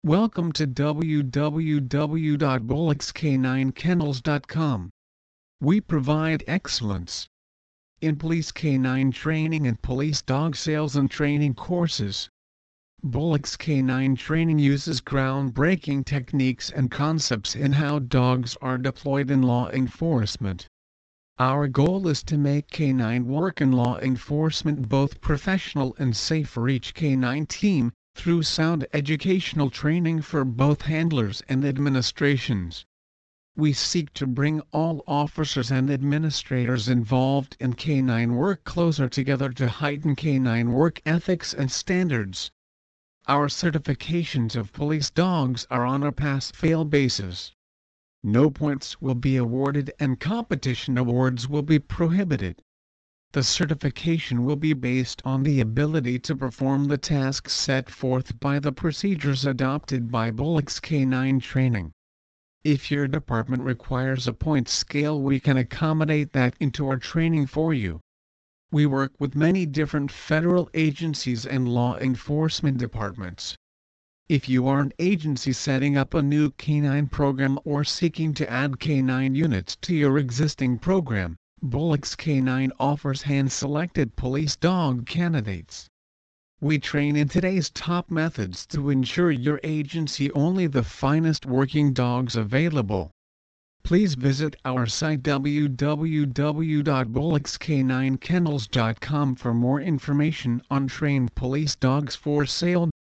Welcome to www.bullockscaninekennels.com. We provide excellence in police canine training and police dog sales and training courses. Bullock's Canine Training uses groundbreaking techniques and concepts in how dogs are deployed in law enforcement. Our goal is to make canine work in law enforcement both professional and safe for each canine team, through sound educational training for both handlers and administrations. We seek to bring all officers and administrators involved in canine work closer together to heighten canine work ethics and standards. Our certifications of police dogs are on a pass-fail basis. No points will be awarded and competition awards will be prohibited. The certification will be based on the ability to perform the tasks set forth by the procedures adopted by Bullock's Canine Training. If your department requires a point scale, we can accommodate that into our training for you. We work with many different federal agencies and law enforcement departments. If you are an agency setting up a new canine program or seeking to add canine units to your existing program, Bullock's Canine offers hand-selected police dog candidates. We train in today's top methods to ensure your agency only the finest working dogs available. Please visit our site www.bullockscaninekennels.com for more information on trained police dogs for sale.